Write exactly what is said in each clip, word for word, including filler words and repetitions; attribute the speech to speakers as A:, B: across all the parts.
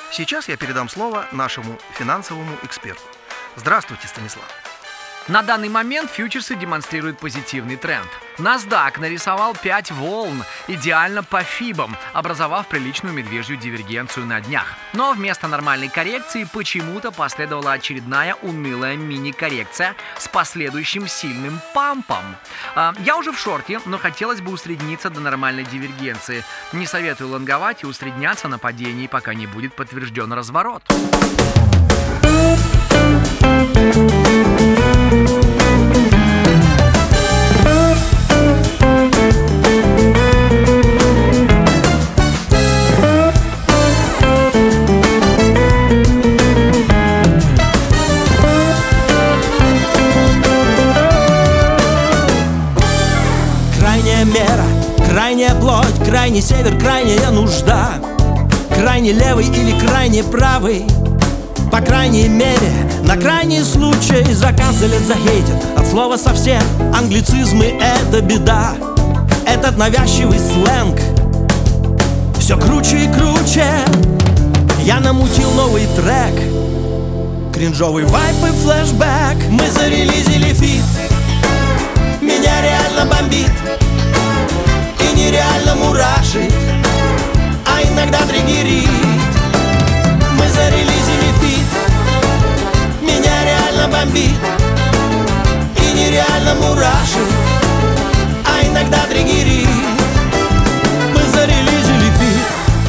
A: Сейчас я передам слово нашему финансовому эксперту. Здравствуйте, Станислав.
B: На данный момент фьючерсы демонстрируют позитивный тренд. NASDAQ нарисовал пять волн, идеально по фибам, образовав приличную медвежью дивергенцию на днях. Но вместо нормальной коррекции почему-то последовала очередная унылая мини-коррекция с последующим сильным пампом. А, я уже в шорте, но хотелось бы усредниться до нормальной дивергенции. Не советую лонговать и усредняться на падении, пока не будет подтвержден разворот.
C: Крайняя мера, крайняя плоть, крайний север, крайняя нужда. Крайне левый или крайне правый, по крайней мере, на крайний случай заканцелят, захейтят. От слова совсем, англицизмы — это беда. Этот навязчивый сленг все круче и круче. Я намутил новый трек, кринжовый вайп и флешбэк. Мы зарелизили фит, меня реально бомбит и нереально мурашит, а иногда триггерит. Мы зарелизили фит, меня реально бомбит и нереально мурашит, а иногда триггерит. Мы зарелизили фит.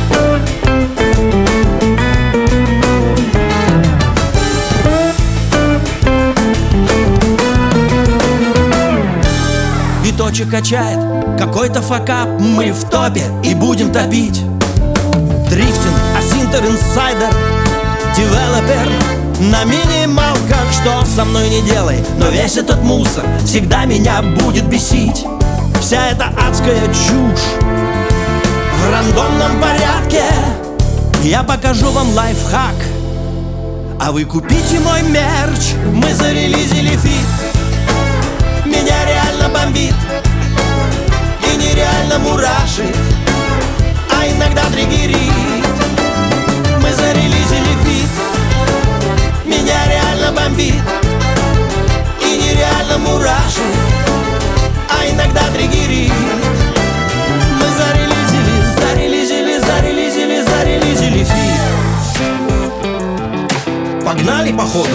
C: Биточек качает, какой-то факап. Мы в топе и будем топить. Дрифтинг, асинтер, инсайдер, девелопер на минималках. Что со мной не делай, но весь этот мусор всегда меня будет бесить. Вся эта адская чушь в рандомном порядке. Я покажу вам лайфхак, а вы купите мой мерч. Мы зарелизили фит, меня реально бомбит и нереально мурашит, а иногда триггерит. Мы зарелизили фит, меня реально бомбит и нереально мурашит, а иногда триггерит. Мы зарелизили, зарелизили, зарелизили, зарелизили фит. Погнали походу.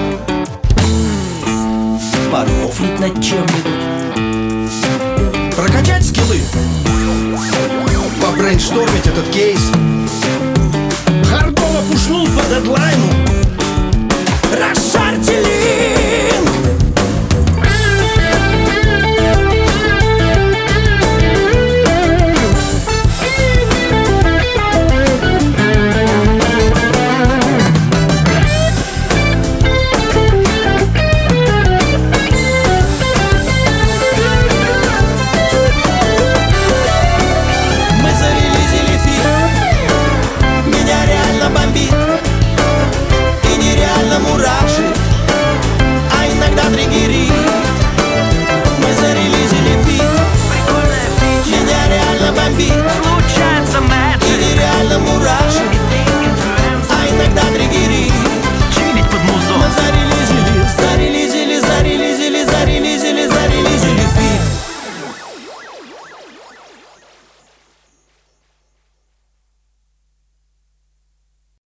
C: Порофлить над чем-нибудь,
D: прокачать скиллы, побрейнштормить этот кейс.